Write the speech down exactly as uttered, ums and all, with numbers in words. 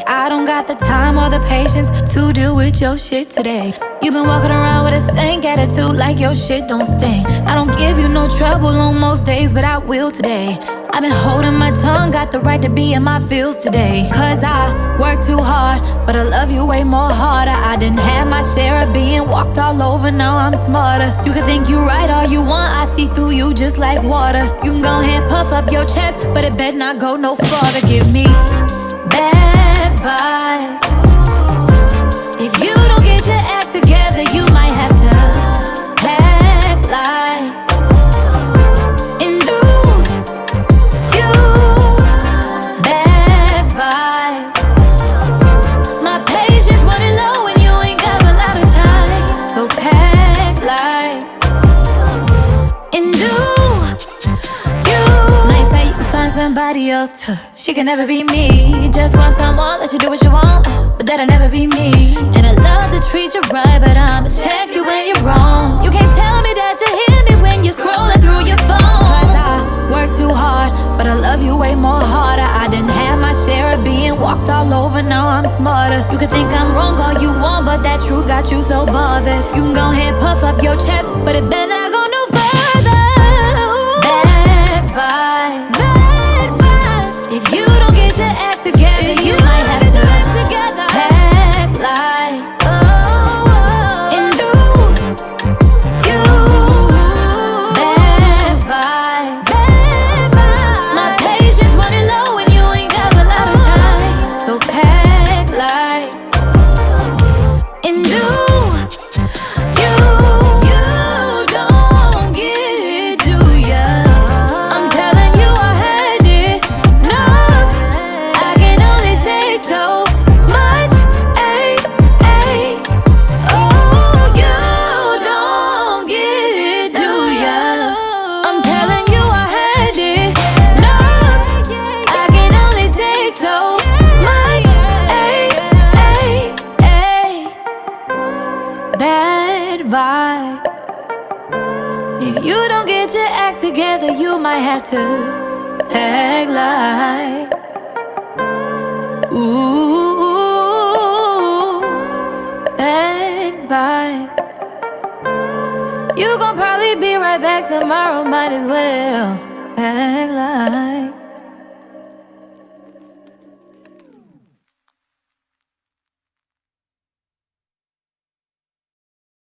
See, I don't got the time or the patience to deal with your shit today. You've been walking around with a stank attitude like your shit don't stink. I don't give you no trouble on most days, but I will today. I've been holding my tongue, got the right to be in my feels today. Cause I work too hard, but I love you way more harder. I didn't have my share of being walked all over, now I'm smarter. You can think you right all you want, I see through you just like water. You can go ahead, puff up your chest, but it better not go no farther. Give me bad vibes. If you don't get your act together, you might have to act like and do you bad vibes. My patience running low and you ain't got a lot of time, so pack like and do you. Nice how you can find somebody else to. She can never be me. Just want someone, let you do what you want, but that'll never be me. And I love to treat you right, but I'ma check you when you're wrong. You can't tell me that you hear me when you're scrolling through your phone. Cause I work too hard, but I love you way more harder. I didn't have my share of being walked all over, now I'm smarter. You can think I'm wrong all you want, but that truth got you so bothered. You can go ahead, puff up your chest, but it better not go no further. Ooh. Bad vibes. Bad vibes. If you don't get your act together, you, you might have to act together. Act like oh, and do you bad vibes. Bad vibes. My patience running low and you ain't got a lot of time, so pack like and do you. You don't get it, do ya? I'm telling you I had enough. I can only take so much. Ay, ay. Oh, you don't get it, do ya? I'm telling you I had enough. I can only take so much. Ay, ay, ay. Bad vibe. If you don't get your act together, you might have to act like ooh, bad vibe. You gon' probably be right back tomorrow, might as well act like